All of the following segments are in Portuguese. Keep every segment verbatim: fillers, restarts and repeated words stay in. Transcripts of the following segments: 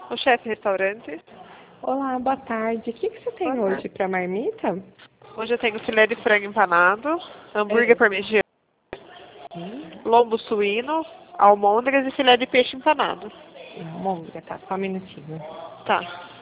O chefe restaurante. Olá, boa tarde. O que, que você tem Boa hoje tarde. para marmita? Hoje eu tenho filé de frango empanado, hambúrguer É. parmegiana, Hum, lombo suíno, almôndegas e filé de peixe empanado. Não, môndega, tá, só um minutinho. Tá.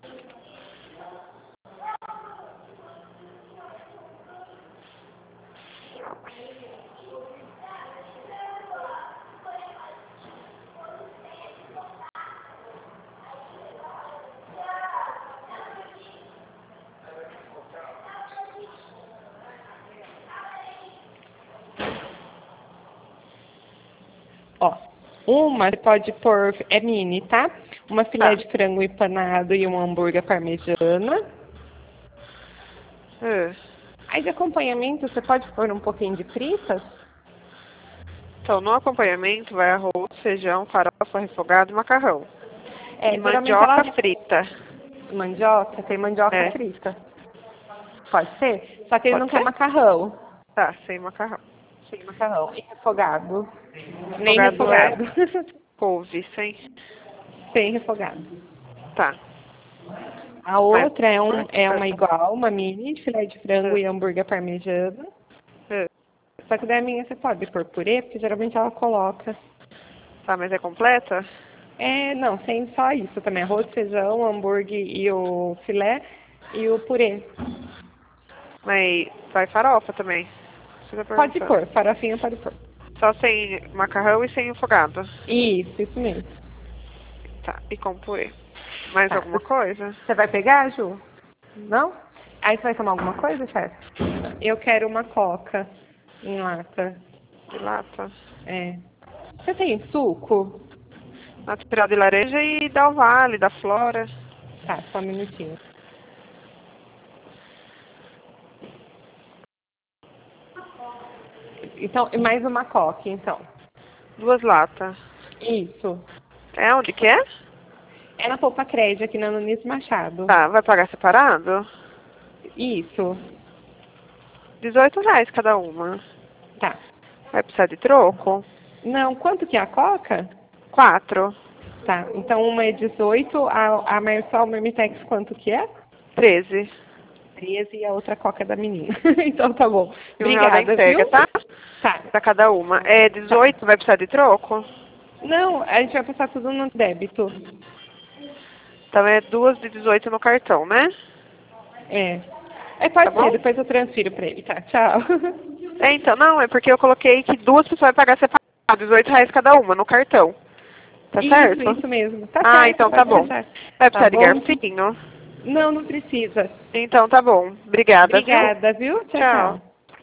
Ó, uma você pode pôr, é mini, tá? Uma filé Tá. de frango empanado e um hambúrguer parmegiana. É. Aí de acompanhamento você pode pôr um pouquinho de fritas? Então, no acompanhamento vai arroz, feijão, farofa, refogado e macarrão. E É, geralmente ela... mandioca frita. Mandioca, tem mandioca É. frita. Pode ser? Só que ele não Pode quer ser? macarrão. Tá, sem macarrão. Sem macarrão. E refogado? Nem Refogado é refogado. couve, sem. Sem refogado. Tá. A Mas. outra é, um, é uma igual, uma mini, de filé de frango É. e hambúrguer parmegiana. É. Só que da minha você pode pôr purê, porque geralmente ela coloca. Tá, mas é completa? É, não, sem só isso também. Arroz, feijão, hambúrguer e o filé e o purê. Mas vai farofa também. Você tá Pode perguntando. pôr, farofinha pode pôr. Só sem macarrão e sem refogado. Isso, isso mesmo. Tá, e com purê. Mais Tá. alguma coisa? Você vai pegar, Ju? Não? Aí você vai tomar alguma coisa, chefe? Eu quero uma coca em lata. De lata? É. Você tem suco? Natural de laranja e da Vale, da Flora. Tá, só um minutinho. Então, e mais uma coca, então. Duas latas. Isso. É onde que é? É na Poupa Crédito, aqui na Nunes Machado. Tá, vai pagar separado? Isso. dezoito reais cada uma. Tá. Vai precisar de troco? Não, quanto que é a coca? Quatro. Tá, então uma é dezoito, a, a Marsal Marmitex quanto que é? Treze. treze e a outra coca é da menina. Então tá bom. E um real da Obrigada, entrega, viu? tá? Tá. Pra cada uma. É dezoito, vai precisar de troco? Não, a gente vai passar tudo no débito. Então é duas de dezoito no cartão, né? É. É, pode Tá ser, bom? depois eu transfiro pra ele, tá? Tchau. É, então, não, é porque eu coloquei que duas pessoas vão pagar separado, dezoito reais cada uma no cartão. Tá Isso, certo? isso mesmo. Tá Ah, certo, então tá pode bom. deixar. Vai Tá precisar de bom? garfinho? Não, não precisa. Então tá bom. Obrigada, viu? Obrigada, viu? Tchau, Tchau. tchau.